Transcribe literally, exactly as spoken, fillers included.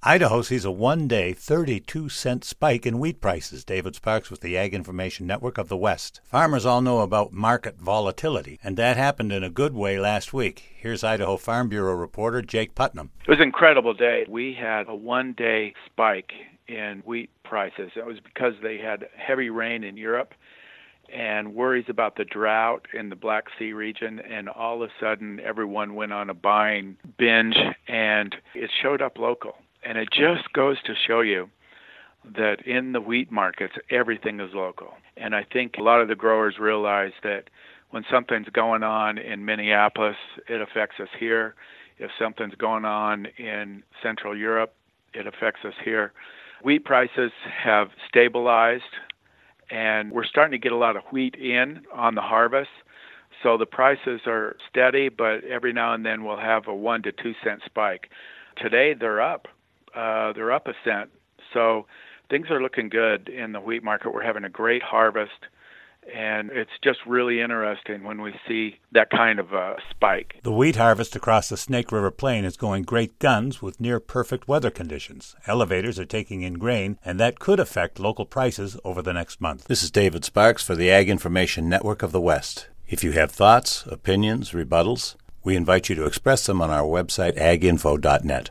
Idaho sees a one-day thirty-two cent spike in wheat prices. David Sparks with the Ag Information Network of the West. Farmers all know about market volatility, and that happened in a good way last week. Here's Idaho Farm Bureau reporter Jake Putnam. It was an incredible day. We had a one-day spike in wheat prices. It was because they had heavy rain in Europe and worries about the drought in the Black Sea region, and all of a sudden everyone went on a buying binge, and it showed up local. And it just goes to show you that in the wheat markets, everything is local. And I think a lot of the growers realize that when something's going on in Minneapolis, it affects us here. If something's going on in Central Europe, it affects us here. Wheat prices have stabilized, and we're starting to get a lot of wheat in on the harvest. So the prices are steady, but every now and then we'll have a one to two cent spike. Today they're up. Uh, they're up a cent. So things are looking good in the wheat market. We're having a great harvest, and it's just really interesting when we see that kind of a spike. The wheat harvest across the Snake River Plain is going great guns with near-perfect weather conditions. Elevators are taking in grain, and that could affect local prices over the next month. This is David Sparks for the Ag Information Network of the West. If you have thoughts, opinions, rebuttals, we invite you to express them on our website, ag info dot net.